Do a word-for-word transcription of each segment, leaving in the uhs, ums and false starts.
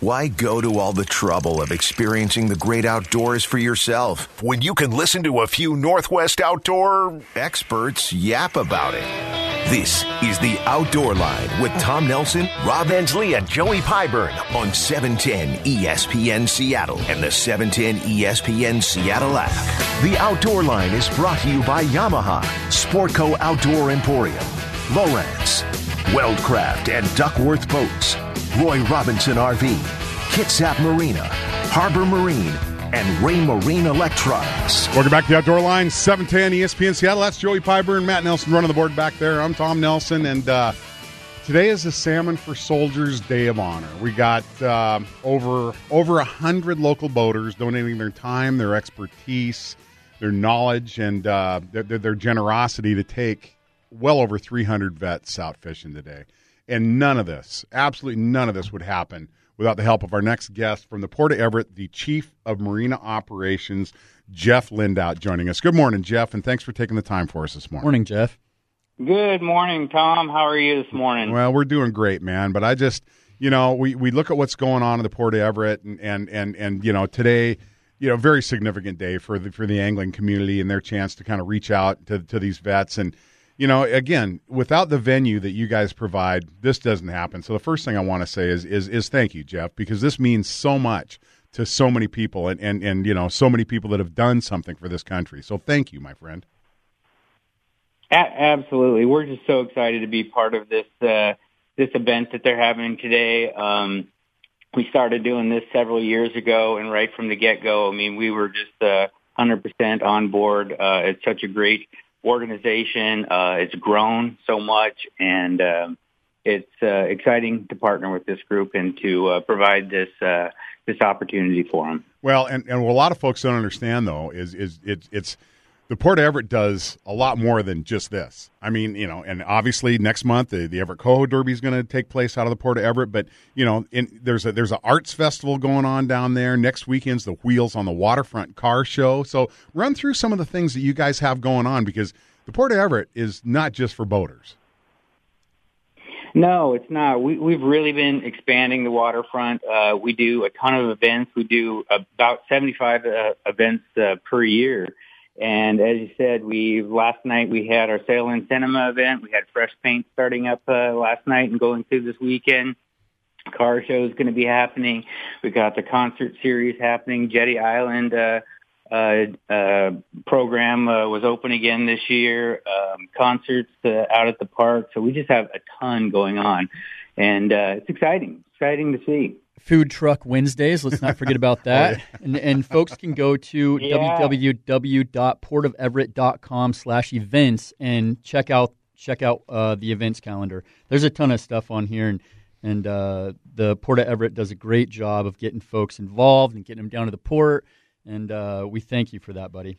Why go to all the trouble of experiencing the great outdoors for yourself when you can listen to a few Northwest outdoor experts yap about it? This is The Outdoor Line with Tom Nelson, Rob Ensley, and Joey Pyburn on seven ten E S P N Seattle and the seven ten E S P N Seattle app. The Outdoor Line is brought to you by Yamaha, Sportco Outdoor Emporium, Lowrance, Weldcraft and Duckworth Boats, Roy Robinson R V, Kitsap Marina, Harbor Marine, and Ray Marine Electronics. Welcome back to the Outdoor Line, seven ten E S P N Seattle. That's Joey Pyburn, Matt Nelson running the board back there. I'm Tom Nelson, and uh, today is the Salmon for Soldiers Day of Honor. We got uh, over over one hundred local boaters donating their time, their expertise, their knowledge, and uh, their, their generosity to take well over three hundred vets out fishing today. And none of this, absolutely none of this would happen without the help of our next guest from the Port of Everett, the Chief of Marina Operations, Jeff Lindout, joining us. Good morning, Jeff, and thanks for taking the time for us this morning. Morning, Jeff. Good morning, Tom. How are you this morning? Well, we're doing great, man. But I just, you know, we, we look at what's going on in the Port of Everett, and, and, and, and you know, today, you know, very significant day for the, for the angling community and their chance to kind of reach out to, to these vets. And, you know, again, without the venue that you guys provide, this doesn't happen. So the first thing I want to say is is is thank you, Jeff, because this means so much to so many people and, and, and you know, so many people that have done something for this country. So thank you, my friend. A- absolutely. We're just so excited to be part of this uh, this event that they're having today. Um, we started doing this several years ago, and right from the get-go, I mean, we were just uh, one hundred percent on board. Uh, it's such a great organization. Uh, it's grown so much, and um, it's uh, exciting to partner with this group and to uh, provide this uh, this opportunity for them. Well, and, and what a lot of folks don't understand, though, is is it, it's the Port of Everett does a lot more than just this. I mean, you know, and obviously next month the, the Everett Coho Derby is going to take place out of the Port of Everett. But you know, in, there's a there's an arts festival going on down there. Next weekend's the Wheels on the Waterfront car show. So run through some of the things that you guys have going on, because the Port of Everett is not just for boaters. No, it's not. We, we've really been expanding the waterfront. Uh, we do a ton of events. We do about seventy-five uh, events uh, per year. And as you said, we last night we had our Sail in Cinema event. We had Fresh Paint starting up uh, last night and going through this weekend. Car show is going to be happening. We got the concert series happening. Jetty Island uh, uh, uh, program uh, was open again this year. Um, concerts uh, out at the park. So we just have a ton going on, and uh, it's exciting. Exciting to see. Food Truck Wednesdays. Let's not forget about that. oh, yeah. and, and folks can go to yeah. w w w dot port of everett dot com slash events and check out check out uh, the events calendar. There's a ton of stuff on here, and and uh, the Port of Everett does a great job of getting folks involved and getting them down to the port. And uh, we thank you for that, buddy.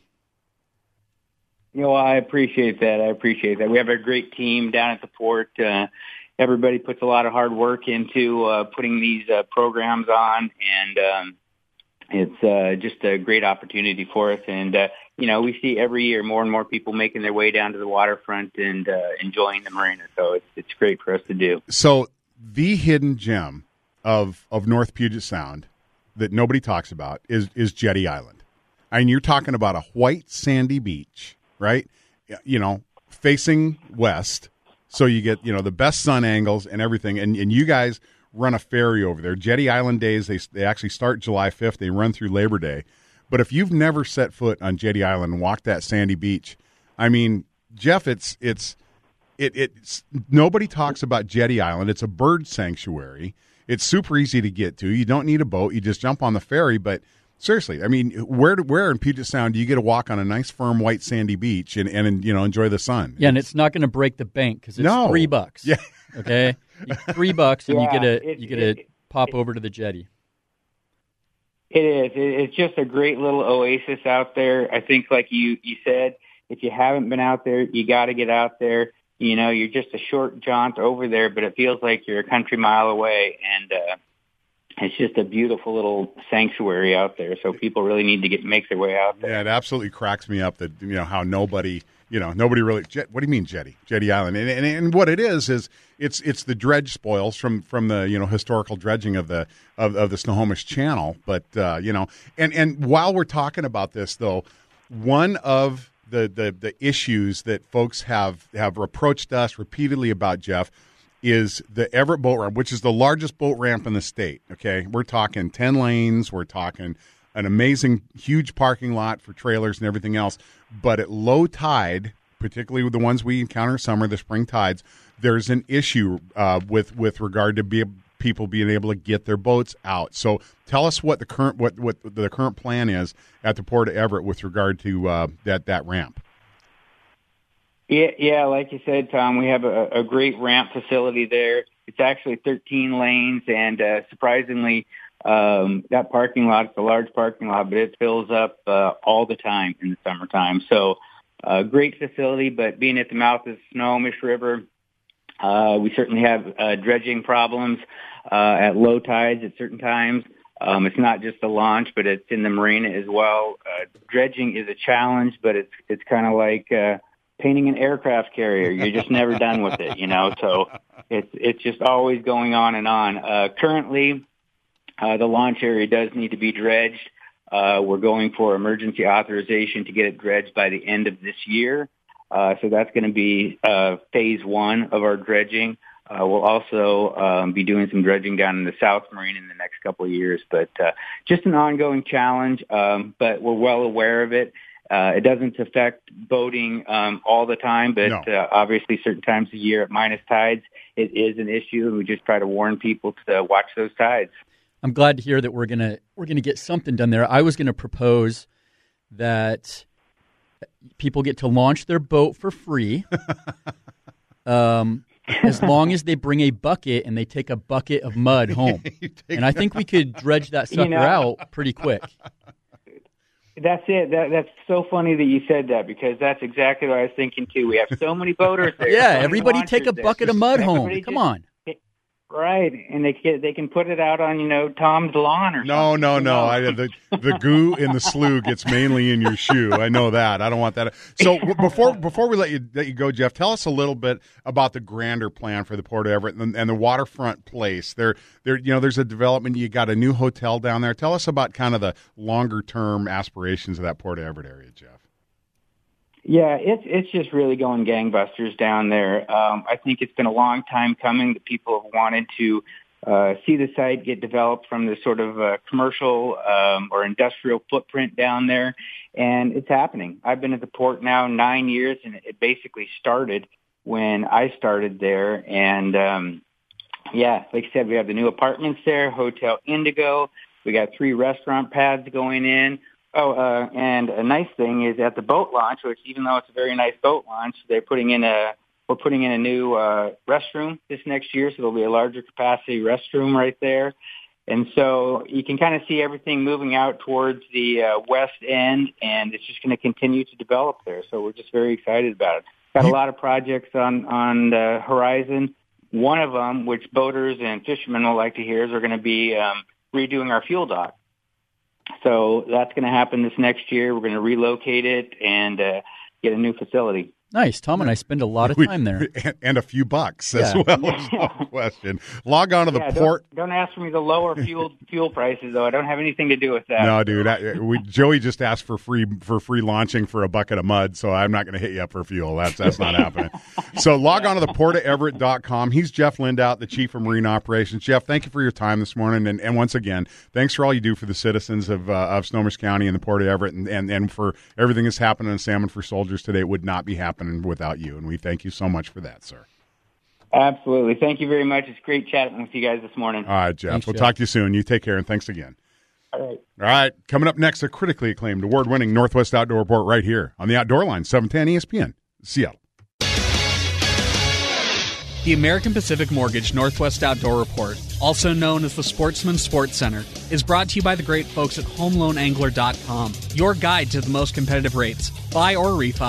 You know, I appreciate that. I appreciate that. We have a great team down at the port. Uh, Everybody puts a lot of hard work into uh, putting these uh, programs on, and um, it's uh, just a great opportunity for us. And, uh, you know, we see every year more and more people making their way down to the waterfront and uh, enjoying the marina. So it's, it's great for us to do. So the hidden gem of, of North Puget Sound that nobody talks about is, is Jetty Island. I mean, you're talking about a white sandy beach, right? You know, facing west. So you get, you know, the best sun angles and everything, and, and you guys run a ferry over there. Jetty Island Days, they they actually start July fifth. They run through Labor Day. But if you've never set foot on Jetty Island and walked that sandy beach, I mean, Jeff, it's it's it it's nobody talks about Jetty Island. It's a bird sanctuary. It's super easy to get to. You don't need a boat. You just jump on the ferry. But seriously, I mean, where where in Puget Sound do you get to walk on a nice, firm, white, sandy beach and, and you know, enjoy the sun? Yeah, and it's not going to break the bank because it's no. three bucks. Yeah, okay, three bucks, and yeah, you get to it, you get to it, pop it, over to the jetty. It is. It's just a great little oasis out there. I think, like you you said, if you haven't been out there, you got to get out there. You know, you're just a short jaunt over there, but it feels like you're a country mile away, and uh, it's just a beautiful little sanctuary out there. So people really need to get make their way out there. Yeah, it absolutely cracks me up that, you know, how nobody, you know, nobody really, jet, what do you mean jetty? Jetty Island. And, and, and what it is, is it's it's the dredge spoils from, from the, you know, historical dredging of the of, of the Snohomish Channel. But, uh, you know, and, and while we're talking about this, though, one of the, the, the issues that folks have, have approached us repeatedly about, Jeff, is the Everett Boat Ramp, which is the largest boat ramp in the state, okay? We're talking ten lanes. We're talking an amazing, huge parking lot for trailers and everything else. But at low tide, particularly with the ones we encounter in summer, the spring tides, there's an issue uh, with with regard to be, people being able to get their boats out. So tell us what the current what, what the current plan is at the Port of Everett with regard to uh, that that ramp. Yeah, yeah, like you said, Tom, we have a, a great ramp facility there. It's actually thirteen lanes, and uh, surprisingly, um, that parking lot, it's a large parking lot, but it fills up uh, all the time in the summertime. So uh, great facility, but being at the mouth of the Snohomish River, uh, we certainly have uh, dredging problems uh, at low tides at certain times. Um, it's not just the launch, but it's in the marina as well. Uh, dredging is a challenge, but it's it's kind of like uh, painting an aircraft carrier. You're just never done with it, you know. So it's it's just always going on and on. Uh, currently, uh, the launch area does need to be dredged. Uh, we're going for emergency authorization to get it dredged by the end of this year. Uh, so that's going to be uh, phase one of our dredging. Uh, we'll also um, be doing some dredging down in the South Marine in the next couple of years. But uh, just an ongoing challenge, um, but we're well aware of it. Uh, it doesn't affect boating um, all the time, but No. uh, obviously certain times of year at minus tides, it is an issue, and we just try to warn people to watch those tides. I'm glad to hear that we're gonna we're gonna get something done there. I was gonna propose that people get to launch their boat for free, um, as long as they bring a bucket and they take a bucket of mud home. And I think we could dredge that sucker You know- out pretty quick. That's it. That, that's so funny that you said that, because that's exactly what I was thinking too. We have so many boaters there. Yeah, so many everybody take a launchers there. bucket of mud home. Everybody Come just- on. Right, and they can, they can put it out on, you know, Tom's lawn or No, something. no, Who no. knows? I, the the goo in the slough gets mainly in your shoe. I know that. I don't want that. So w- before before we let you let you go, Jeff, tell us a little bit about the grander plan for the Port of Everett and, and the waterfront place. There, there, you know, there's a development. You got a new hotel down there. Tell us about kind of the longer term aspirations of that Port of Everett area, Jeff. Yeah, it's it's just really going gangbusters down there. Um, I think it's been a long time coming that people have wanted to uh, see the site get developed from the sort of uh, commercial um, or industrial footprint down there, and it's happening. I've been at the port now nine years, and it basically started when I started there. And um, yeah, like I said, we have the new apartments there, Hotel Indigo. We got three restaurant pads going in. Oh, uh, and a nice thing is at the boat launch, which even though it's a very nice boat launch, they're putting in a we're putting in a new uh, restroom this next year, so there'll be a larger capacity restroom right there. And so you can kind of see everything moving out towards the uh, west end, and it's just going to continue to develop there. So we're just very excited about it. Got a lot of projects on on the horizon. One of them, which boaters and fishermen will like to hear, is we're going to be um, redoing our fuel dock. So that's going to happen this next year. We're going to relocate it and uh, get a new facility. Nice. Tom and I spend a lot of We- time there. and, and a few bucks as Yeah. well. There's no question. Log on to the Yeah, port. don't, don't ask for me to lower fuel fuel prices, though. I don't have anything to do with that. No, dude. I, we Joey just asked for free for free launching for a bucket of mud, so I'm not going to hit you up for fuel. That's that's not happening. So log on to the port of everett dot com. He's Jeff Lindout, the Chief of Marine Operations. Jeff, thank you for your time this morning, and, and once again, thanks for all you do for the citizens of uh, of Snohomish County and the Port of Everett, and, and, and for everything that's happening in Salmon for Soldiers today. It would not be happening without you, and we thank you so much for that, sir. Absolutely. Thank you very much. It's great chatting with you guys this morning. All right, Jeff. Thanks, we'll Jeff. talk to you soon. You take care, and thanks again. All right. All right, coming up next, a critically acclaimed, award-winning Northwest Outdoor Report right here on the Outdoor Line, seven ten E S P N, Seattle. The American Pacific Mortgage Northwest Outdoor Report, also known as the Sportsman Sports Center, is brought to you by the great folks at home loan angler dot com, your guide to the most competitive rates. Buy or refi,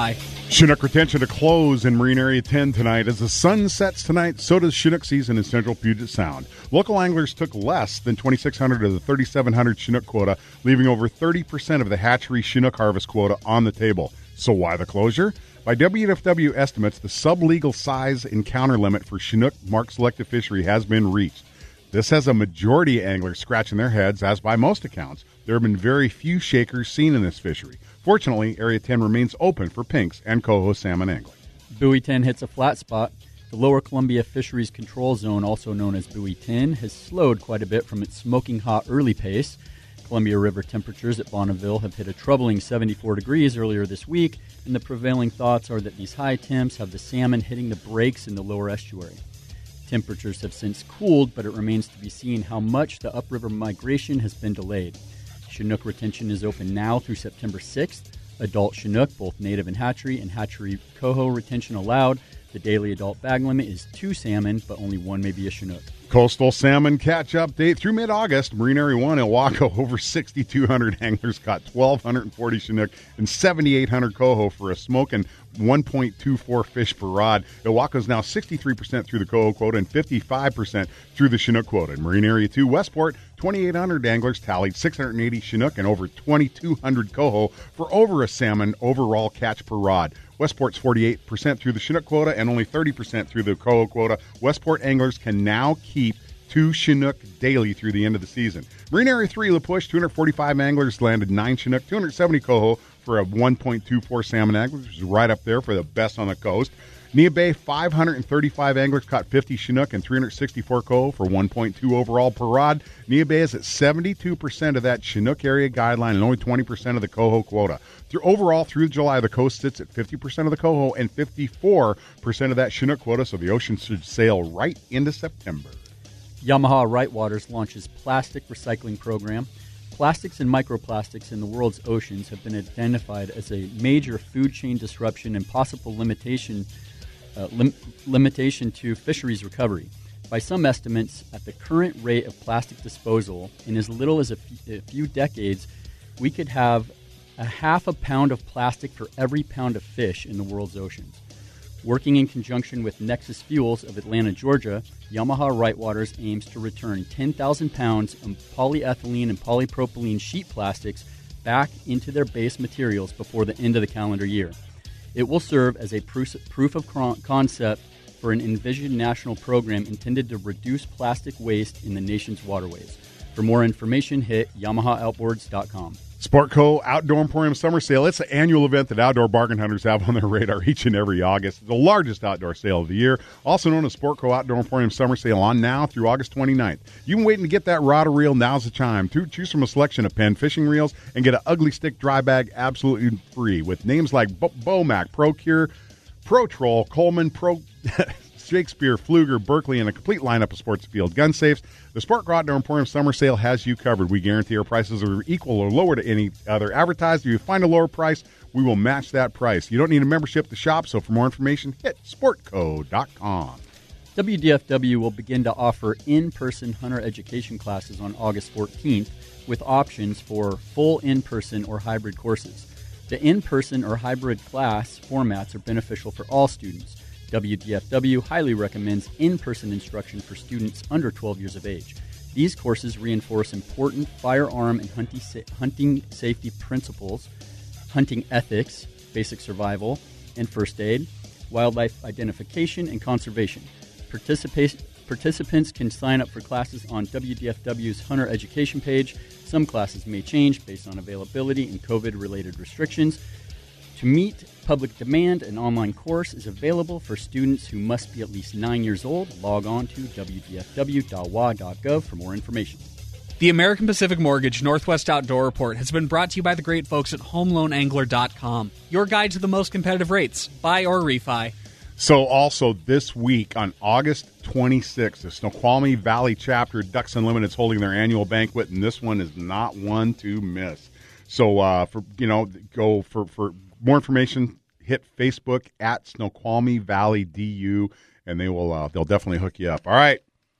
Chinook retention to close in Marine Area ten tonight. As the sun sets tonight, so does Chinook season in Central Puget Sound. Local anglers took less than twenty-six hundred of the thirty-seven hundred Chinook quota, leaving over thirty percent of the hatchery Chinook harvest quota on the table. So why the closure? By W F W estimates, the sublegal size encounter limit for Chinook marked selective fishery has been reached. This has a majority of anglers scratching their heads, as by most accounts, there have been very few shakers seen in this fishery. Fortunately, Area ten remains open for pinks and coho salmon angling. Buoy ten hits a flat spot. The Lower Columbia Fisheries Control Zone, also known as Buoy ten, has slowed quite a bit from its smoking hot early pace. Columbia River temperatures at Bonneville have hit a troubling seventy-four degrees earlier this week, and the prevailing thoughts are that these high temps have the salmon hitting the brakes in the lower estuary. Temperatures have since cooled, but it remains to be seen how much the upriver migration has been delayed. Chinook retention is open now through September sixth. Adult Chinook, both native and hatchery, and hatchery coho retention allowed. The daily adult bag limit is two salmon, but only one may be a Chinook. Coastal salmon catch-up date through mid-August. Marine Area one, Ilwaco, over sixty-two hundred anglers caught one thousand two hundred forty Chinook and seventy-eight hundred coho for a smoking one point two four fish per rod. Ilwaco is now sixty-three percent through the coho quota and fifty-five percent through the Chinook quota. In Marine Area two, Westport, twenty-eight hundred anglers tallied six hundred eighty Chinook and over twenty-two hundred coho for over a salmon overall catch per rod. Westport's forty-eight percent through the Chinook quota and only thirty percent through the coho quota. Westport anglers can now keep two Chinook daily through the end of the season. Marine Area three, La Push, two hundred forty-five anglers landed nine Chinook, two hundred seventy coho for a one point two four salmon angler, which is right up there for the best on the coast. Nia Bay, five hundred thirty-five anglers caught fifty Chinook and three hundred sixty-four coho for one point two overall per rod. Nia Bay is at seventy-two percent of that Chinook area guideline and only twenty percent of the coho quota. Through overall, through July, the coast sits at fifty percent of the coho and fifty-four percent of that Chinook quota, so the ocean should sail right into September. Yamaha Right Waters launches plastic recycling program. Plastics and microplastics in the world's oceans have been identified as a major food chain disruption and possible limitation uh, lim- limitation to fisheries recovery. By some estimates, at the current rate of plastic disposal, in as little as a, f- a few decades, we could have a half a pound of plastic for every pound of fish in the world's oceans. Working in conjunction with Nexus Fuels of Atlanta, Georgia, Yamaha Right Waters aims to return ten thousand pounds of polyethylene and polypropylene sheet plastics back into their base materials before the end of the calendar year. It will serve as a proof of concept for an envisioned national program intended to reduce plastic waste in the nation's waterways. For more information, hit Yamaha Outboards dot com. Sportco Outdoor Emporium Summer Sale. It's an annual event that outdoor bargain hunters have on their radar each and every August. It's the largest outdoor sale of the year, also known as Sportco Outdoor Emporium Summer Sale, on now through August twenty-ninth. You've been waiting to get that rod or reel. Now's the time. To choose from a selection of Penn fishing reels and get an Ugly Stick dry bag absolutely free with names like Bo- Bomac, ProCure, Pro Troll, Coleman, Pro... Shakespeare, Pfluger, Berkeley, and a complete lineup of sports field gun safes. The Sportco Outdoor Emporium Summer Sale has you covered. We guarantee our prices are equal or lower to any other advertised. If you find a lower price, we will match that price. You don't need a membership to shop, so for more information, hit sportco dot com. W D F W will begin to offer in-person hunter education classes on August fourteenth with options for full in-person or hybrid courses. The in-person or hybrid class formats are beneficial for all students. W D F W highly recommends in-person instruction for students under twelve years of age. These courses reinforce important firearm and hunting safety principles, hunting ethics, basic survival and first aid, wildlife identification, and conservation. Participate, participants can sign up for classes on W D F W's Hunter Education page. Some classes may change based on availability and COVID-related restrictions. To meet public demand, an online course is available for students who must be at least nine years old. Log on to w d f w dot w a dot gov for more information. The American Pacific Mortgage Northwest Outdoor Report has been brought to you by the great folks at home loan angler dot com. Your guide to the most competitive rates. Buy or refi. So also this week on August twenty-sixth, the Snoqualmie Valley chapter Ducks Unlimited is holding their annual banquet, and this one is not one to miss. So uh, for you know, go for for more information, hit Facebook at Snoqualmie Valley D U, and they will uh, they'll definitely hook you up. All right,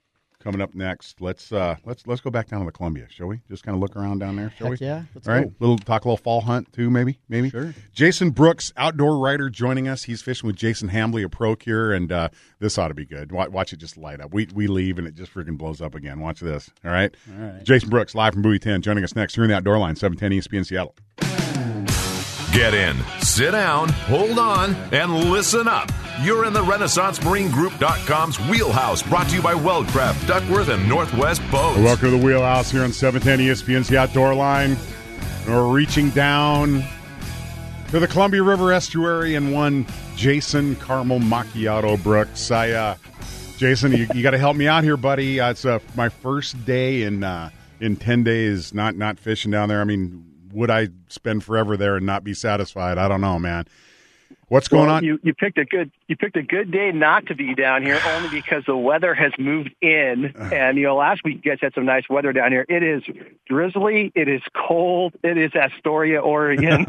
coming up next. Let's uh, let's let's go back down to the Columbia, shall we? Just kind of look around down there, shall Heck we? yeah, let's All right, go. little talk a little fall hunt too, maybe, maybe. Sure. Jason Brooks, outdoor writer, joining us. He's fishing with Jason Hambley, a pro cure, and uh, this ought to be good. Watch, watch it just light up. We we leave and it just freaking blows up again. Watch this. All right. All right. Jason Brooks, live from Bowie ten, joining us next here in the Outdoor Line, seven ten E S P N Seattle. Get in, sit down, hold on, and listen up. You're in the Renaissance Marine Group dot com's Wheelhouse, brought to you by Weldcraft, Duckworth, and Northwest Boats. Welcome to the Wheelhouse here on seven ten E S P N's The Outdoor Line. We're reaching down to the Columbia River estuary and one Jason Carmel Macchiato Brooks. I, uh, Jason, you, you got to help me out here, buddy. Uh, it's uh, my first day in uh, in ten days not not fishing down there. I mean, would I spend forever there and not be satisfied? I don't know, man. What's going well, on? You, you picked a good you picked a good day not to be down here, only because the weather has moved in. And you know, last week you guys had some nice weather down here. It is drizzly. It is cold. It is Astoria, Oregon.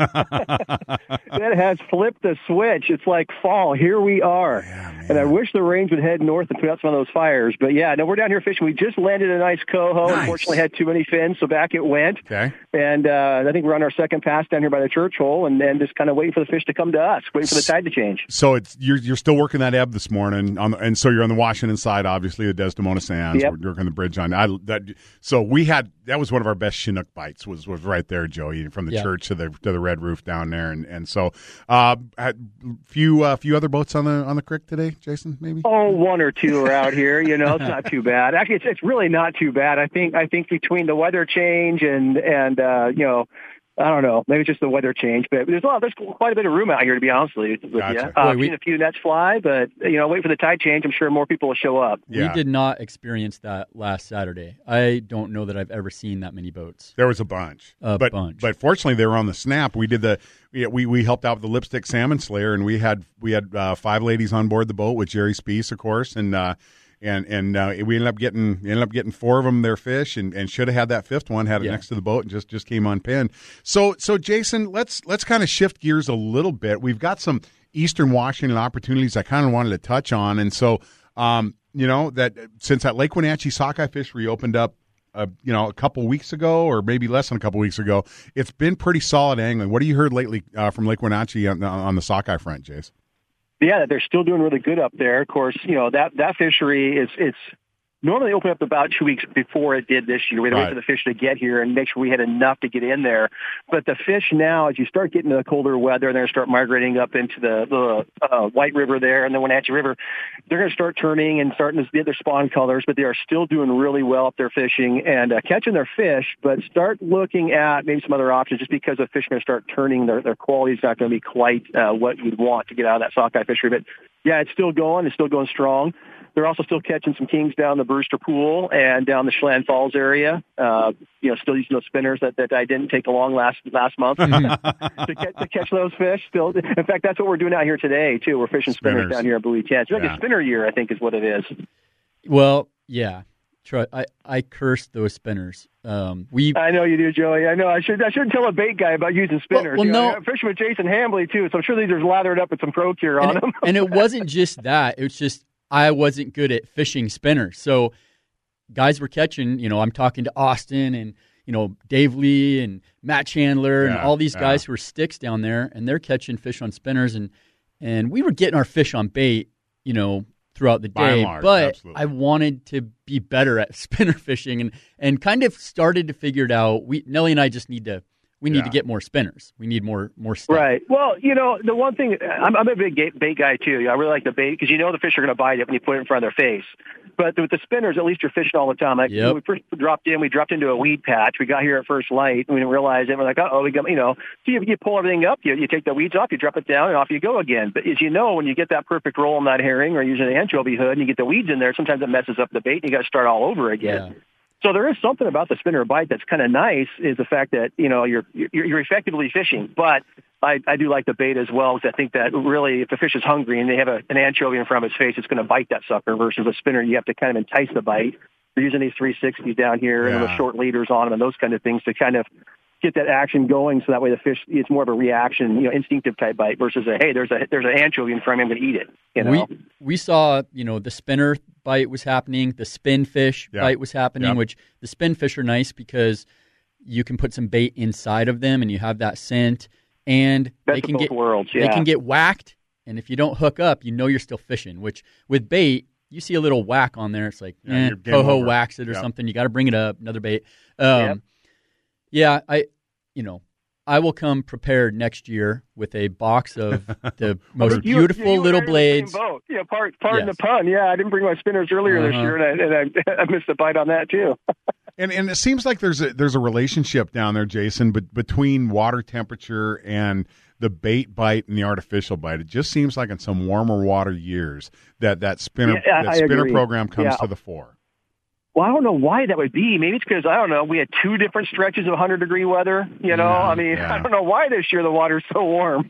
It has flipped the switch. It's like fall. Here we are. Yeah, and I wish the rains would head north and put out some of those fires. But yeah, no, we're down here fishing. We just landed a nice coho. Nice. Unfortunately, had too many fins, so back it went. Okay. And uh, I think we're on our second pass down here by the church hole, and then just kind of waiting for the fish to come to us, waiting for the tide to change. So it's you're you're still working that ebb this morning, on the, and so you're on the Washington side, obviously the Desdemona Sands. Yep. We're working the bridge on I that. So we had that was one of our best Chinook bites was was right there, Joey, from the Yeah. church to the to the Red Roof down there, and and so uh, had few uh, few other boats on the on the creek today, Jason, maybe. Oh, one or two are out here. You know, it's not too bad. Actually, it's it's really not too bad. I think I think between the weather change and and uh, you know. I don't know. Maybe it's just the weather change, but there's a lot. There's quite a bit of room out here, to be honest with you. Gotcha. Yeah, uh, Boy, I've we- seen a few nets fly, but you know, wait for the tide change. I'm sure more people will show up. Yeah. We did not experience that last Saturday. I don't know that I've ever seen that many boats. There was a bunch, A but bunch. but fortunately they were on the snap. We did the we we, we helped out with the Lipstick Salmon Slayer, and we had we had uh, five ladies on board the boat with Jerry Speece, of course, and. Uh, And and uh, we ended up getting ended up getting four of them their fish, and, and should have had that fifth one, had it Yeah. next to the boat, and just, just came unpinned. So so Jason, let's let's kind of shift gears a little bit. We've got some Eastern Washington opportunities I kind of wanted to touch on, and so um, you know that since that Lake Wenatchee sockeye fishery opened up, uh, you know, a couple weeks ago, or maybe less than a couple weeks ago, it's been pretty solid angling. What have you heard lately uh, from Lake Wenatchee on, on the sockeye front, Jace? Yeah, they're still doing really good up there. Of course, you know, that, that fishery is, it's normally open up about two weeks before it did this year. We had to Right. wait for the fish to get here and make sure we had enough to get in there. But the fish now, as you start getting to the colder weather, and they're going to start migrating up into the, the uh, White River there and the Wenatchee River, they're going to start turning and starting to get their spawn colors, but they are still doing really well up there fishing and uh, catching their fish. But start looking at maybe some other options, just because the fish are going to start turning. Their, their quality is not going to be quite uh, what you'd want to get out of that sockeye fishery. But yeah, it's still going. It's still going strong. They're also still catching some kings down the Brewster Pool and down the Chelan Falls area. Uh, you know, still using those spinners that, that I didn't take along last last month to, catch, to catch those fish. Still, in fact, that's what we're doing out here today too. We're fishing spinners, Spinners. down here at Bowie ten. It's like Yeah. a spinner year, I think, is what it is. Well, yeah. Try, I, I cursed those spinners. Um, we I know you do, Joey. I know. I should I should tell a bait guy about using spinners. well, You know, no. I'm fishing with Jason Hambley too, so I'm sure these are lathered up with some ProCure on and, them. it, and it wasn't just that. It was just I wasn't good at fishing spinners. So guys were catching, you know, I'm talking to Austin and, you know, Dave Lee and Matt Chandler and Yeah, all these yeah. guys who are sticks down there, and they're catching fish on spinners. And, and we were getting our fish on bait, you know, throughout the By and day. large, but absolutely. I wanted to be better at spinner fishing and, and kind of started to figure it out. We Nellie and I just need to we need Yeah. to get more spinners. We need more more stuff. Right. Well, you know, the one thing, I'm, I'm a big bait, bait guy too. I really like the bait because you know the fish are going to bite it when you put it in front of their face. But with the spinners, at least you're fishing all the time. Like Yep. when we first dropped in, we dropped into a weed patch. We got here at first light, and we didn't realize it. We're like, oh, we got, you know, so you, you pull everything up, you, you take the weeds off, you drop it down, and off you go again. But as you know, when you get that perfect roll on that herring or using an anchovy hood, and you get the weeds in there, sometimes it messes up the bait, and you got to start all over again. Yeah. So there is something about the spinner bite that's kind of nice, is the fact that, you know, you're you're, you're effectively fishing. But I, I do like the bait as well, because I think that really, if the fish is hungry and they have a, an anchovy in front of its face, it's going to bite that sucker, versus a spinner, you have to kind of entice the bite. We're using these three sixties down here and Yeah. with short leaders on them and those kind of things to kind of get that action going, so that way the fish, it's more of a reaction, you know, instinctive type bite versus a, hey, there's a there's an anchovy in front of me, I'm going to eat it. You know, We we saw, you know, the spinner bite was happening. The spinfish Yeah. bite was happening, Yep. which the spinfish are nice because you can put some bait inside of them and you have that scent. And Best they of can both get worlds, they yeah. can get whacked, and if you don't hook up, you know you're still fishing. Which with bait, you see a little whack on there, it's like Yeah, eh, you're game coho over. whacks it or Yep. something. You got to bring it up, another bait. Um, Yep. Yeah, I you know I will come prepared next year with a box of the most You- beautiful you and little I are in the same blades. boat. Yeah, part, pardon Yes. the pun. Yeah, I didn't bring my spinners earlier this Uh-huh. year, and I, and I, I missed a bite on that too. And and it seems like there's a there's a relationship down there, Jason, but between water temperature and the bait bite and the artificial bite. It just seems like in some warmer water years that that spinner Yeah, I- that I spinner agree. program comes Yeah. to the fore. Well, I don't know why that would be. Maybe it's because, I don't know, we had two different stretches of one hundred degree weather. You know, Yeah, I mean, yeah. I don't know why this year the water's so warm.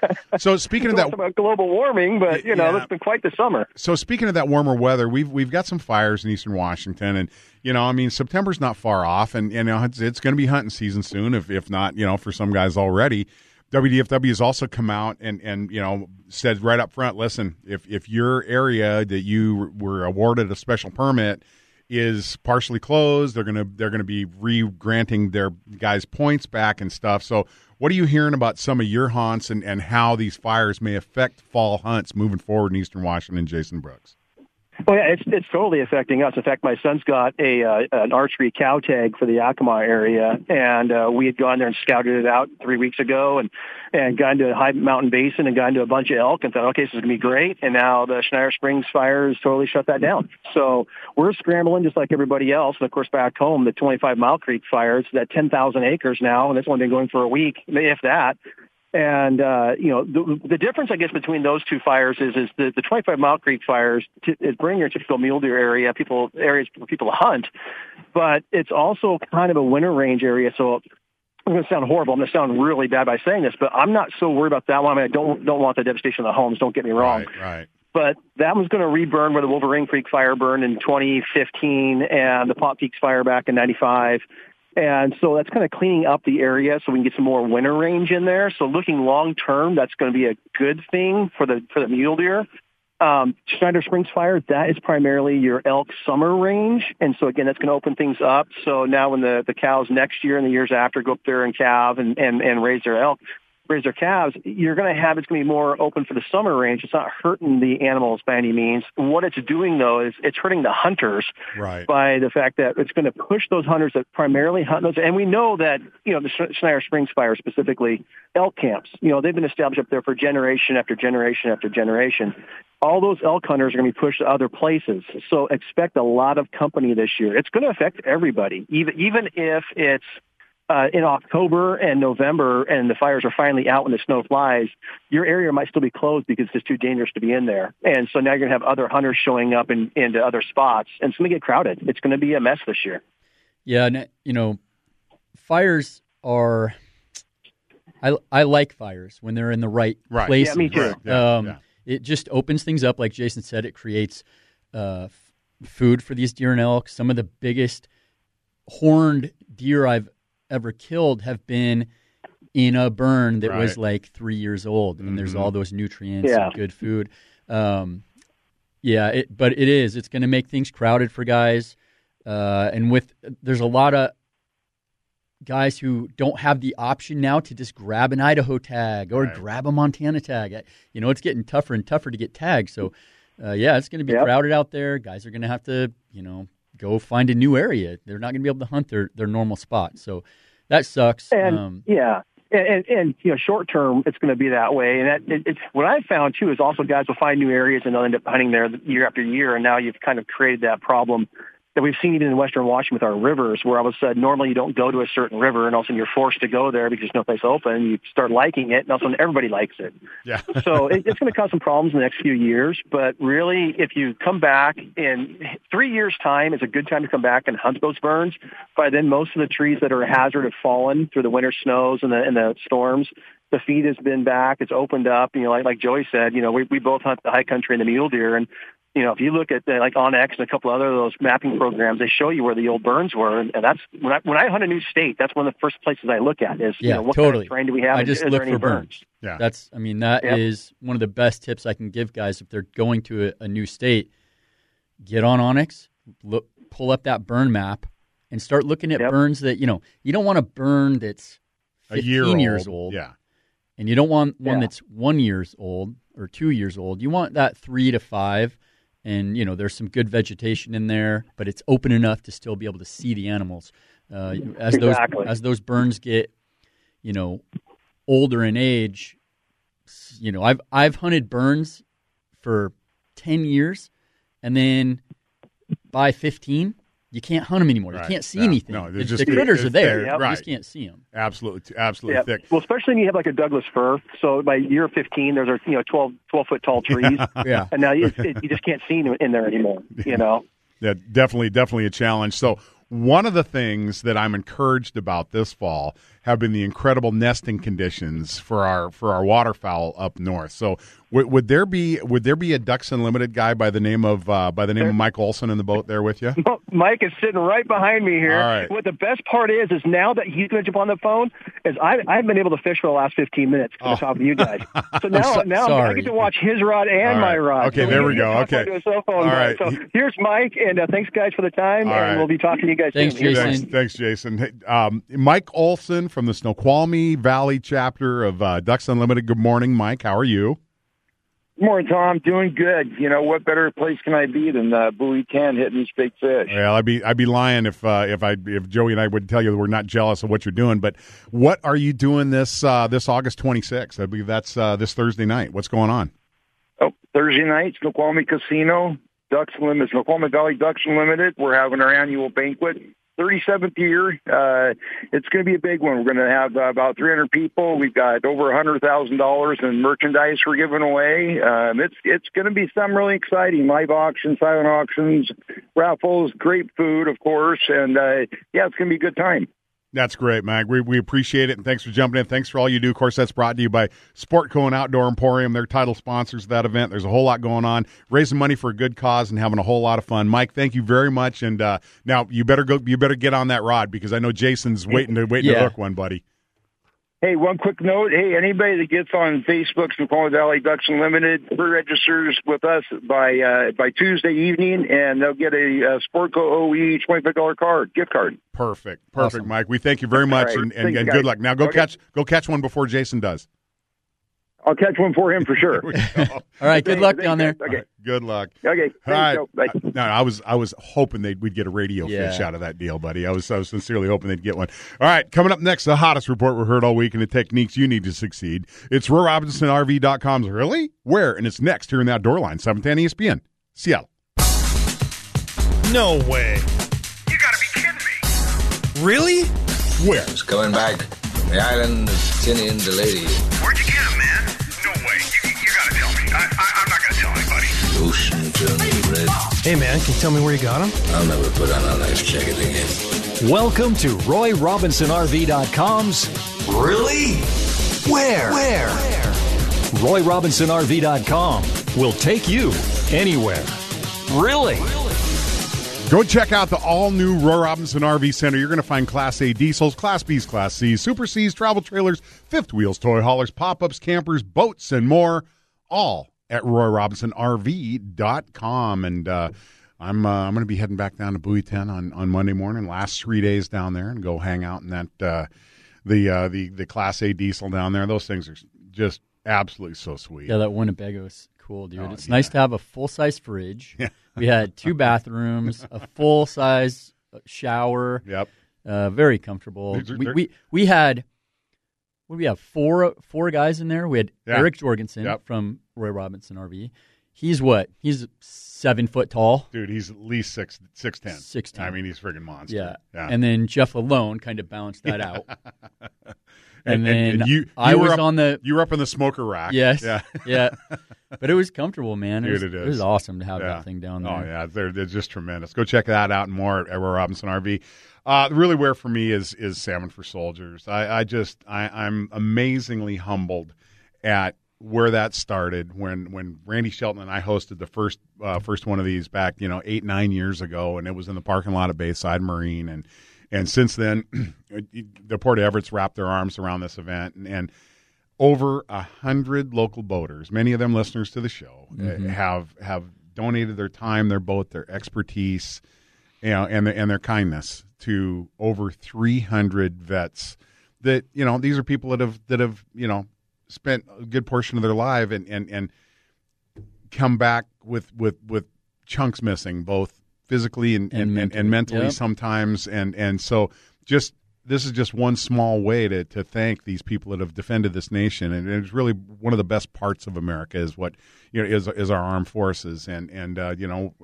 So speaking of Talk that, about global warming, but, you know, Yeah. it's been quite the summer. so speaking of that warmer weather, we've we've got some fires in eastern Washington, and you know, I mean, September's not far off, and you know, it's, it's going to be hunting season soon, if if not, you know, for some guys already. W D F W has also come out and, and you know said right up front, listen, if if your area that you were awarded a special permit is partially closed, they're gonna they're gonna be re-granting their guys points back and stuff. So, what are you hearing about some of your hunts and, and how these fires may affect fall hunts moving forward in eastern Washington? Jason Brooks. Oh yeah, it's it's totally affecting us. In fact, my son's got a uh, an archery cow tag for the Yakima area, and uh, we had gone there and scouted it out three weeks ago, and and gone to High Mountain Basin and gone to a bunch of elk, and thought, okay, this is gonna be great. And now the Schneider Springs fires totally shut that down. So we're scrambling just like everybody else. And of course, back home, the twenty-five Mile Creek fires, that ten thousand acres now, and it's only been going for a week, if that. And, uh, you know, the, the difference, I guess, between those two fires is, is the, the twenty-five Mile Creek fires t- is bring your typical mule deer area, people, areas for people to hunt, but it's also kind of a winter range area. So I'm going to sound horrible. I'm going to sound really bad by saying this, but I'm not so worried about that one. I mean, I don't, don't want the devastation of the homes. Don't get me wrong. Right, right. But that one's going to reburn where the Wolverine Creek fire burned in twenty fifteen and the Pot Peaks fire back in ninety-five. And so that's kind of cleaning up the area so we can get some more winter range in there. So looking long term, that's going to be a good thing for the for the mule deer. Um, Schneider Springs fire, that is primarily your elk summer range. And so again, that's going to open things up. So now when the, the cows next year and the years after go up there and calve and, and, and raise their elk, raise their calves, you're going to have, it's going to be more open for the summer range. It's not hurting the animals by any means. What it's doing, though, is it's hurting the hunters Right. by the fact that it's going to push those hunters that primarily hunt those. And we know that, you know, the Sch- Schneider Springs fire specifically, elk camps, you know, they've been established up there for generation after generation after generation. All those elk hunters are going to be pushed to other places. So expect a lot of company this year. It's going to affect everybody, even, even if it's Uh, in October and November and the fires are finally out when the snow flies, your area might still be closed because it's too dangerous to be in there. And so now you're going to have other hunters showing up in, into other spots, and it's going to get crowded. It's going to be a mess this year. Yeah, and, you know, fires are. I I like fires when they're in the right, Right. places. Yeah, me too. Right. Yeah, um, yeah. It just opens things up, like Jason said. It creates uh, f- food for these deer and elk. Some of the biggest horned deer I've ever killed have been in a burn that was Right. like three years old, and there's Mhm. all those nutrients Yeah. and good food. Um, yeah, it, but it is. It's going to make things crowded for guys, uh, and with there's a lot of guys who don't have the option now to just grab an Idaho tag or Right. grab a Montana tag. You know, it's getting tougher and tougher to get tagged. So, uh, yeah, it's going to be Yep. crowded out there. Guys are going to have to, you know, go find a new area. They're not going to be able to hunt their, their normal spot. So that sucks. And um, yeah, and, and, and you know, short term, it's going to be that way. And that, it, it's what I found too is also guys will find new areas and they'll end up hunting there year after year. And now you've kind of created that problem that we've seen even in Western Washington with our rivers, where all of a sudden normally you don't go to a certain river, and all of a sudden you're forced to go there because there's no place open. You start liking it, and all of a sudden everybody likes it. Yeah. So it, it's going to cause some problems in the next few years. But really, if you come back in three years' time, is a good time to come back and hunt those burns. By then, most of the trees that are a hazard have fallen through the winter snows and the, and the storms. The feed has been back. It's opened up. You know, like, like Joey said, you know, we, we both hunt the high country and the mule deer. And, you know, if you look at the, like Onyx and a couple other of those mapping programs, they show you where the old burns were. And, and that's when I, when I hunt a new state, that's one of the first places I look at is, Yeah, you know, what totally. kind of terrain do we have? I and just is look there any for burns. Yeah. That's, I mean, that Yep. is one of the best tips I can give guys if they're going to a, a new state. get on Onyx, look, pull up that burn map, and start looking at Yep. burns that, you know, you don't want a burn that's A fifteen year years old. old. Yeah. And you don't want one Yeah. that's one years old or two years old. You want that three to five. And, you know, there's some good vegetation in there, but it's open enough to still be able to see the animals. Uh, as Exactly. those as those burns get, you know, older in age, you know, I've I've hunted burns for ten years, and then by fifteen, you can't hunt them anymore. Right. You can't see Yeah. anything. No, the, they're just- the critters it's are there. thick. You Right. just can't see them. Absolutely, absolutely Yeah. thick. Well, especially when you have like a Douglas fir. So by year fifteen, there's a you know twelve, twelve foot tall trees, Yeah. and now you, it, you just can't see them in there anymore. You know. Yeah, definitely, definitely a challenge. So one of the things that I'm encouraged about this fall have been the incredible nesting conditions for our for our waterfowl up north. So w- would there be would there be a Ducks Unlimited guy by the name of uh, by the name of Mike Olson in the boat there with you? Mike is sitting right behind me here. All right. What the best part is, is now that he's going to jump on the phone, is I, I've been able to fish for the last fifteen minutes on Oh. top of you guys. So now, so- now I sorry. get to watch his rod and All right. my rod. Okay, So there we can go. talk Okay. to a cell phone All guy. right. So here's Mike, and uh, thanks guys for the time, All and right. we'll be talking to you guys Thanks, soon. Jason. Thanks, thanks, Jason. Hey, Um, Mike Olson from the Snoqualmie Valley chapter of uh, Ducks Unlimited. Good morning, Mike. How are you? Good morning, Tom. Doing good. You know, what better place can I be than uh, Buoy ten hitting these big fish? Well, I'd be I'd be lying if uh, if I if Joey and I would tell you that we're not jealous of what you're doing. But what are you doing this uh, this August twenty-sixth? I believe that's uh, this Thursday night. What's going on? Oh, Thursday night, Snoqualmie Casino, Ducks Unlimited, Snoqualmie Valley Ducks Unlimited. We're having our annual banquet. thirty-seventh year. Uh, it's going to be a big one. We're going to have uh, about three hundred people. We've got over one hundred thousand dollars in merchandise we're giving away. Um, it's it's going to be something really exciting. Live auctions, silent auctions, raffles, great food, of course. And, uh, yeah, it's going to be a good time. That's great, Mike. We, we appreciate it, and thanks for jumping in. Thanks for all you do. Of course, that's brought to you by Sportco and Outdoor Emporium. They're title sponsors of that event. There's a whole lot going on, raising money for a good cause and having a whole lot of fun. Mike, thank you very much. And uh, now you better go. You better get on that rod because I know Jason's waiting to waiting Yeah. to hook one, buddy. Hey, one quick note. Hey, anybody that gets on Facebook, Snoqualmie Valley Ducks Unlimited, pre-registers with us by uh, by Tuesday evening, and they'll get a uh, Sportco O E twenty-five dollars card, gift card. Perfect, perfect, Awesome. Mike. We thank you very much, All right. and, and, Thank you, and guys. good luck. Now go Okay. catch go catch one before Jason does. I'll catch one for him for sure. There we go. All right, good luck Thanks, down there. guys. Okay. All right, good luck. Okay. Thanks, All right. Joe. Bye. No, I was I was hoping they'd we'd get a radio Yeah. fish out of that deal, buddy. I was I was sincerely hoping they'd get one. All right, coming up next, the hottest report we heard all week and the techniques you need to succeed. It's Roy Robinson R V dot com's Really? Where? And it's next here in the Outdoor Line, seven ten E S P N, Seattle. No way. You gotta be kidding me. Really? Where? Just coming back from the island of Tinian the Lady. Where'd you get him, man? No way. You, you gotta tell me. I, I, I'm not gonna tell anybody. The ocean turned red. Hey, man, can you tell me where you got him? I'll never put on a life jacket again. Welcome to Roy Robinson R V dot com's Really? Where? Where? Roy Robinson R V dot com will take you anywhere. Really? Go check out the all-new Roy Robinson R V Center. You're going to find Class A diesels, Class Bs, Class Cs, Super Cs, travel trailers, fifth wheels, toy haulers, pop-ups, campers, boats, and more, all at Roy Robinson R V dot com. And uh, I'm uh, I'm going to be heading back down to Buoy ten on, on Monday morning. Last three days down there, and go hang out in that uh, the uh, the the Class A diesel down there. Those things are just absolutely so sweet. Yeah, that Winnebago's cool, dude. Oh, it's yeah. nice to have a full-size fridge. Yeah. We had two bathrooms, a full-size shower. Yep. Uh, very comfortable. These are- We, they're- we we had what do we have four four guys in there. We had Yeah. Eric Jorgensen Yep. from Roy Robinson R V. He's what? He's seven foot tall. Dude, he's at least six six ten. six ten. I mean, he's a friggin' monster. Yeah. yeah. And then Jeff alone kind of balanced that out. And- And, then and you- I you were was up- on the You were up in the smoker rack. yes, Yeah. yeah. But it was comfortable, man. It, Dude, was, it it was is. awesome to have Yeah. that thing down there. Oh, yeah. They're, they're just tremendous. Go check that out and more at Roy Robinson R V. Uh, really where for me is is Salmon for Soldiers. I, I just, I, I'm amazingly humbled at where that started when, when Randy Shelton and I hosted the first uh, first one of these back, you know, eight, nine years ago, and it was in the parking lot of Bayside Marine. And, and since then, the Port Everett's wrapped their arms around this event, and, and over a hundred local boaters, many of them listeners to the show, Mhm. uh, have have donated their time, their boat, their expertise, you know, and their, and their kindness to over three hundred vets. That, you know, these are people that have that have you know spent a good portion of their life and and, and come back with, with, with chunks missing, both physically and and, and mentally, and mentally yep. sometimes, and and so just. This is just one small way to, to thank these people that have defended this nation, and it's really one of the best parts of America is what you know is is our armed forces, and and uh, you know,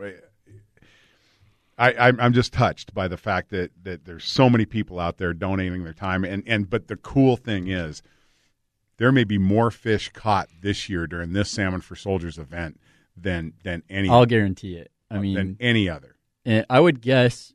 I I'm just touched by the fact that, that there's so many people out there donating their time, and, and but the cool thing is there may be more fish caught this year during this Salmon for Soldiers event than than any. I'll guarantee it. I mean, than any other. I would guess.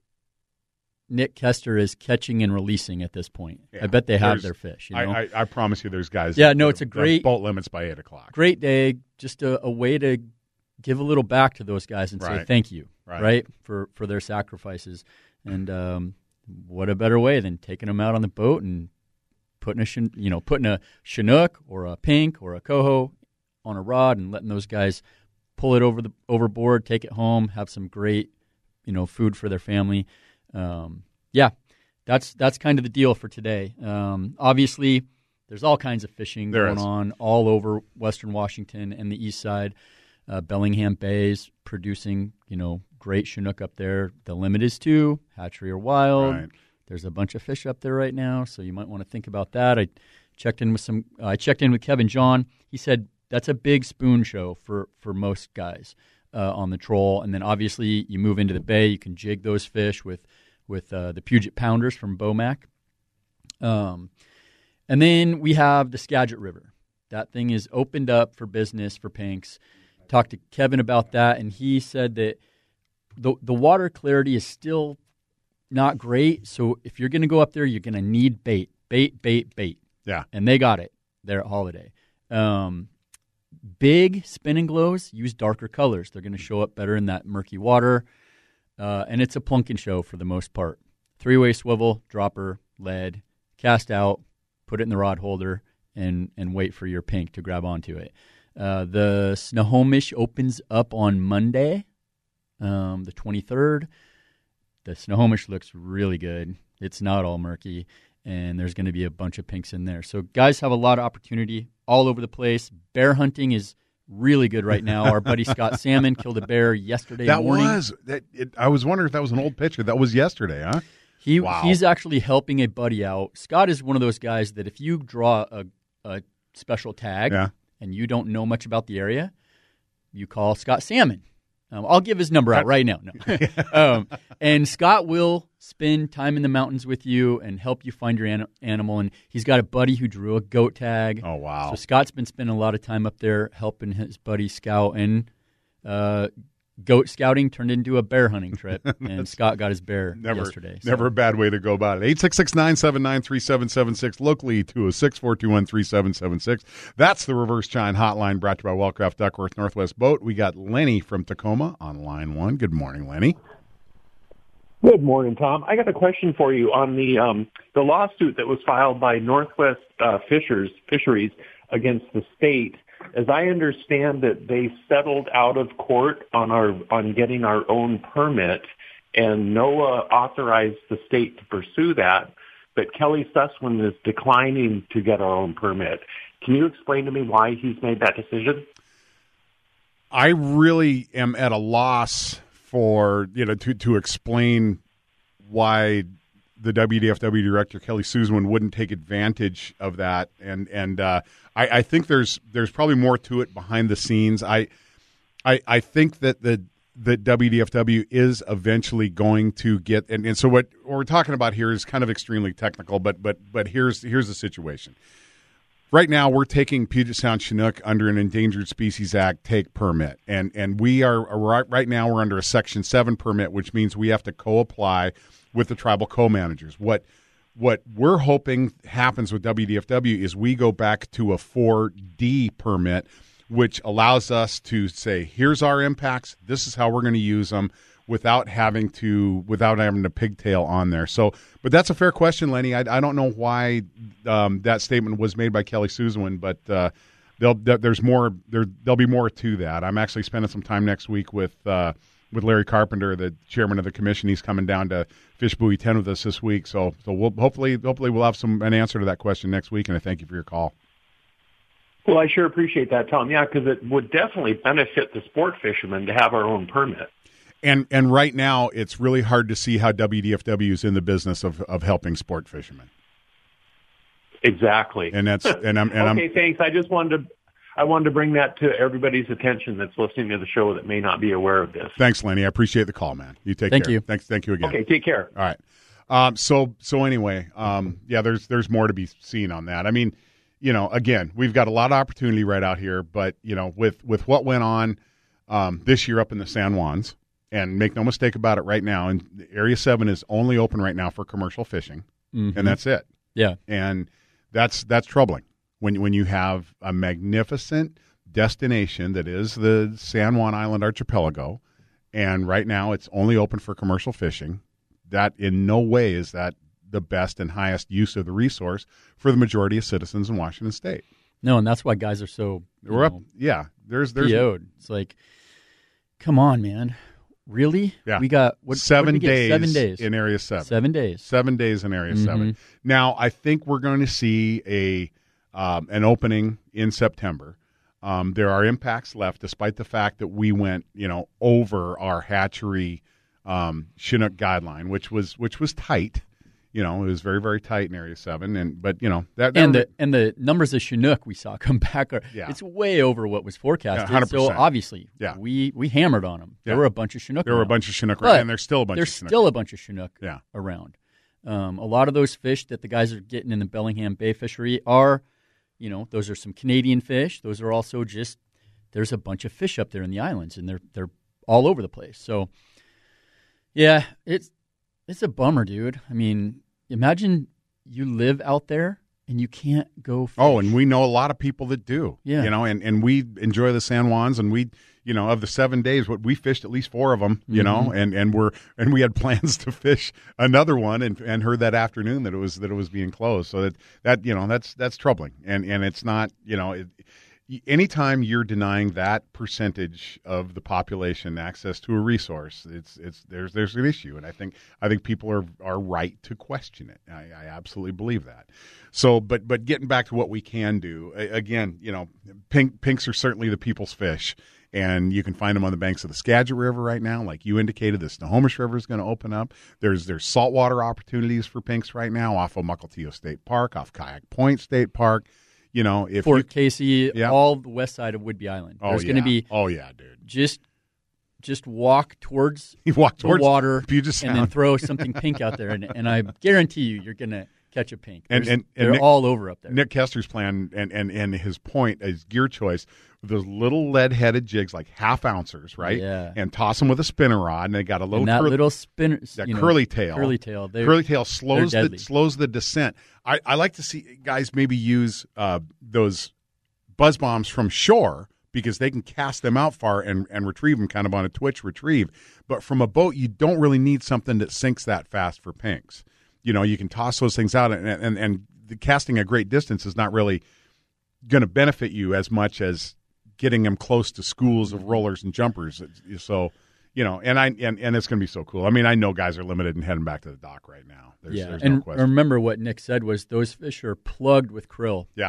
Nick Kester is catching and releasing at this point. Yeah, I bet they have their fish. You know? I, I, I promise you there's guys. Yeah, that, no, that it's a have, great boat limits by eight o'clock. Great day, just a, a way to give a little back to those guys and right. say thank you, right, right for, for their sacrifices. And um, what a better way than taking them out on the boat and putting a you know putting a Chinook or a pink or a coho on a rod and letting those guys pull it over the overboard, take it home, have some great you know food for their family. Um, yeah. That's that's kind of the deal for today. Um, obviously, there's all kinds of fishing there going is. on all over Western Washington and the east side. Uh, Bellingham Bay is producing, you know, great Chinook up there. The limit is two. Hatchery or wild. Right. There's a bunch of fish up there right now, so you might want to think about that. I checked in with some. Uh, I checked in with Kevin John. He said that's a big spoon show for for most guys uh, on the troll. And then obviously you move into the bay, you can jig those fish with. with uh, the Puget Pounders from Bomac. Um, and then we have the Skagit River. That thing is opened up for business for pinks. Talked to Kevin about that, and he said that the the water clarity is still not great, so if you're going to go up there, you're going to need bait. Bait, bait, bait. Yeah. And they got it there at Holiday. Um, big spinning glows use darker colors. They're going to show up better in that murky water. Uh, and it's a plunking show for the most part. Three-way swivel, dropper, lead, cast out, put it in the rod holder, and and wait for your pink to grab onto it. Uh, the Snohomish opens up on Monday, um, the twenty-third. The Snohomish looks really good. It's not all murky, and there's going to be a bunch of pinks in there. So guys have a lot of opportunity all over the place. Bear hunting is really good right now. Our buddy Scott Salmon killed a bear yesterday that morning. Was that? It, I was wondering if that was an old picture. That was yesterday, huh? He wow. He's actually helping a buddy out. Scott is one of those guys that if you draw a, a special tag yeah. and you don't know much about the area, you call Scott Salmon. Um, I'll give his number out right now. No. um, and Scott will spend time in the mountains with you and help you find your an- animal. And he's got a buddy who drew a goat tag. Oh, wow. So Scott's been spending a lot of time up there helping his buddy scout. And uh, goat scouting turned into a bear hunting trip. And Scott got his bear never, yesterday. So. Never a bad way to go about it. eight six six, nine seven nine, three seven seven six. Locally, two oh six, four two one, three seven seven six. That's the Reverse Chine Hotline brought to you by Wellcraft Duckworth Northwest Boat. We got Lenny from Tacoma on line one. Good morning, Lenny. Good morning, Tom. I got a question for you on the um, the lawsuit that was filed by Northwest uh, Fishers Fisheries against the state. As I understand it, they settled out of court on our on getting our own permit, and NOAA authorized the state to pursue that. But Kelly Sussman is declining to get our own permit. Can you explain to me why he's made that decision? I really am at a loss for you know to to explain why the W D F W director Kelly Sussman wouldn't take advantage of that, and and uh, I, I think there's there's probably more to it behind the scenes. I I, I think that the that W D F W is eventually going to get, and, and so what, what we're talking about here is kind of extremely technical, but but but here's here's the situation. Right now, we're taking Puget Sound Chinook under an Endangered Species Act take permit, and and we are right, right now we're under a Section seven permit, which means we have to co-apply with the tribal co-managers. What what we're hoping happens with W D F W is we go back to a four D permit, which allows us to say, here's our impacts, this is how we're going to use them, without having to without having a pigtail on there. So, but that's a fair question, Lenny. I, I don't know why um, that statement was made by Kelly Sussman, but uh, they'll, there's more. There, there'll be more to that. I'm actually spending some time next week with uh, with Larry Carpenter, the chairman of the commission. He's coming down to Fish Buoy ten with us this week. So, so we'll hopefully, hopefully, we'll have some an answer to that question next week. And I thank you for your call. Well, I sure appreciate that, Tom. Yeah, because it would definitely benefit the sport fishermen to have our own permit. And and right now, it's really hard to see how W D F W is in the business of, of helping sport fishermen. Exactly. And that's and I'm and okay. I'm, Thanks. I just wanted to I wanted to bring that to everybody's attention that's listening to the show that may not be aware of this. Thanks, Lenny. I appreciate the call, man. You take thank care. You. Thanks. Thank you again. Okay. Take care. All right. Um, so so anyway, um, yeah. There's there's more to be seen on that. I mean, you know, again, we've got a lot of opportunity right out here, but you know, with with what went on um, this year up in the San Juans. And make no mistake about it right now, and Area seven is only open right now for commercial fishing, mm-hmm. and that's it. Yeah. And that's that's troubling when when you have a magnificent destination that is the San Juan Island Archipelago, and right now it's only open for commercial fishing. That in no way is that the best and highest use of the resource for the majority of citizens in Washington State. No, and that's why guys are so We're know, up. Yeah. There's there's P O'd. It's like, come on, man. Really? Yeah. We got what, seven what did we get? days. Seven days in Area Seven. Seven days. Seven days in Area Mm-hmm. Seven. Now, I think we're going to see a um, an opening in September. Um, there are impacts left, despite the fact that we went, you know, over our hatchery um, Chinook guideline, which was which was tight. You know, it was very, very tight in Area Seven, and but you know that, that and were, the and the numbers of Chinook we saw come back are Yeah. it's way over what was forecasted. Yeah, one hundred percent. So obviously, Yeah. we we hammered on them. There Yeah. were a bunch of Chinook. there were a around. bunch of Chinook, But around, and there's still a bunch There's of Chinook. still a bunch of Chinook Yeah. around. Um, a lot of those fish that the guys are getting in the Bellingham Bay fishery are, you know, those are some Canadian fish. Those are also just there's a bunch of fish up there in the islands, and they're they're all over the place. So, yeah, it's it's a bummer, dude. I mean, imagine you live out there and you can't go fish. Oh, and we know a lot of people that do. Yeah. You know, and, and we enjoy the San Juans, and we, you know, of the seven days, what we fished at least four of them, you Mm-hmm. know, and, and we're and we had plans to fish another one, and, and heard that afternoon that it was that it was being closed. So that that you know that's that's troubling, and and it's not, you know. It, anytime you're denying that percentage of the population access to a resource, it's it's there's there's an issue, and I think I think people are, are right to question it. I, I absolutely believe that. So, but but getting back to what we can do again, you know, pink pinks are certainly the people's fish, and you can find them on the banks of the Skagit River right now, like you indicated. The Snohomish River is going to open up. There's there's saltwater opportunities for pinks right now off of Mukilteo State Park, off Kayak Point State Park. You know, if Fort you, Casey, yeah. all the west side of Whidbey Island. Oh, There's yeah. going to be oh yeah, dude. just just walk towards You walk towards the water Puget and then Sound. throw something pink out there, and, and I guarantee you, you're going to catch a pink. And, There's- and, and they're Nick, all over up there. Nick Kester's plan and, and, and his point is gear choice with those little lead-headed jigs, like half ouncers, right? Yeah. And toss them with a spinner rod, and they got a little and that cur- little spinner, that you know, curly tail, curly tail, they're- curly tail slows they're the deadly. slows the descent. I, I like to see guys maybe use uh, those buzz bombs from shore, because they can cast them out far and, and retrieve them kind of on a twitch retrieve. But from a boat, you don't really need something that sinks that fast for pinks. You know, you can toss those things out, and and, and the casting a great distance is not really going to benefit you as much as getting them close to schools of rollers and jumpers. So, you know, and I and, and it's going to be so cool. I mean, I know guys are limited and heading back to the dock right now. There's, yeah, there's and no question. remember what Nick said was those fish are plugged with krill. Yeah.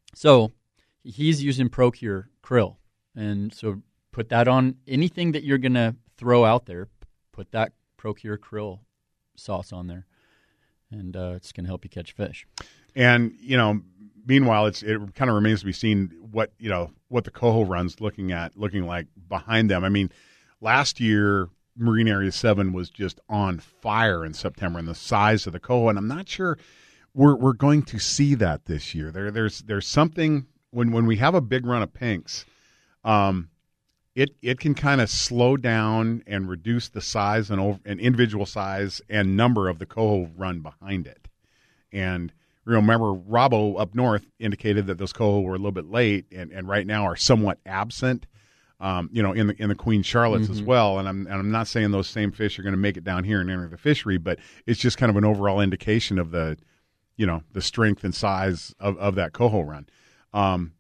So he's using Procure krill, and so put that on anything that you're going to throw out there. Put that Procure krill sauce on there, and uh, it's going to help you catch fish. And you know, meanwhile, it's it kind of remains to be seen what you know what the coho run's looking at looking like behind them. I mean, last year Marine Area Seven was just on fire in September, and the size of the coho, and I'm not sure we're we're going to see that this year. There there's there's something when when we have a big run of pinks, um, it it can kind of slow down and reduce the size and over, and individual size and number of the coho run behind it. And remember, Robbo up north indicated that those coho were a little bit late, and, and right now are somewhat absent. Um, you know, in the in the Queen Charlottes mm-hmm. as well. And I'm and I'm not saying those same fish are going to make it down here and enter the fishery, but it's just kind of an overall indication of the, you know, the strength and size of, of that coho run. Um,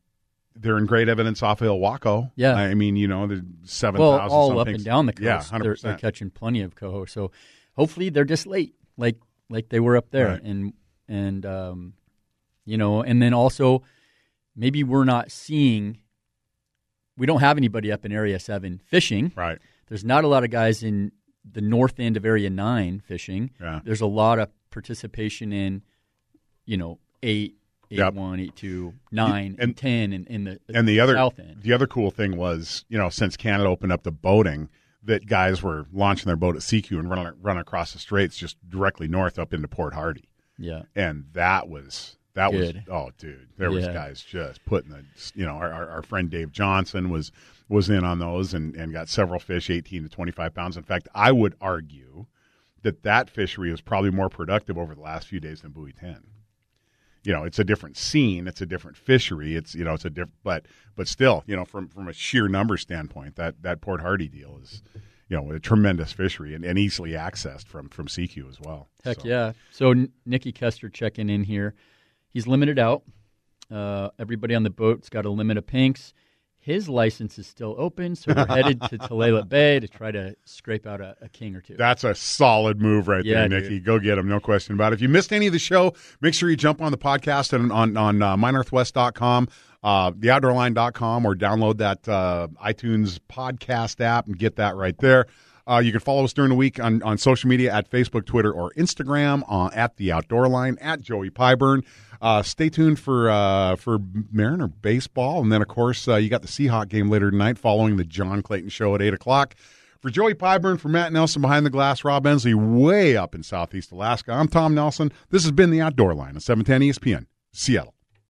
they're in great evidence off of Ilwaco. Yeah. I mean, you know, the seven well, thousand all something. up and down the coast. Yeah, one hundred they're, percent. they're catching plenty of coho. So hopefully they're just late, like like they were up there, Right. and and um, you know, and then also maybe we're not seeing. We don't have anybody up in Area Seven fishing. Right. There's not a lot of guys in the north end of Area Nine fishing. Yeah. There's a lot of participation in, you know, eight. Eight Yep. one, eight two, nine, and, And- ten, in, in the And the other south end. the other cool thing was, you know, since Canada opened up the boating, that guys were launching their boat at C Q and running running across the straits just directly north up into Port Hardy. Yeah. And that was that Good. was oh dude, there was Yeah. guys just putting the you know, our, our our friend Dave Johnson was was in on those and, and got several fish eighteen to twenty-five pounds. In fact, I would argue that that fishery was probably more productive over the last few days than Buoy ten. You know, it's a different scene, it's a different fishery, it's you know, it's a different, but but still, you know, from from a sheer number standpoint, that that Port Hardy deal is, you know, a tremendous fishery and, and easily accessed from from C Q as well. Heck So, yeah. So N- Nicky Kester checking in here. He's limited out. Uh, everybody on the boat's got a limit of pinks. His license is still open, so we're headed to Tulalip Bay to try to scrape out a, a king or two. That's a solid move right Yeah, there, Nikki. dude. Go get him, no question about it. If you missed any of the show, make sure you jump on the podcast and on on uh, my northwest dot com, uh, the outdoor line dot com, or download that uh, iTunes podcast app and get that right there. Uh, you can follow us during the week on, on social media at Facebook, Twitter, or Instagram uh, at The Outdoor Line, at Joey Pyburn. Uh, stay tuned for uh, for Mariner baseball. And then, of course, uh, you got the Seahawk game later tonight following the John Clayton Show at eight o'clock. For Joey Pyburn, for Matt Nelson behind the glass, Rob Ensley way up in southeast Alaska, I'm Tom Nelson. This has been The Outdoor Line on seven ten E S P N, Seattle.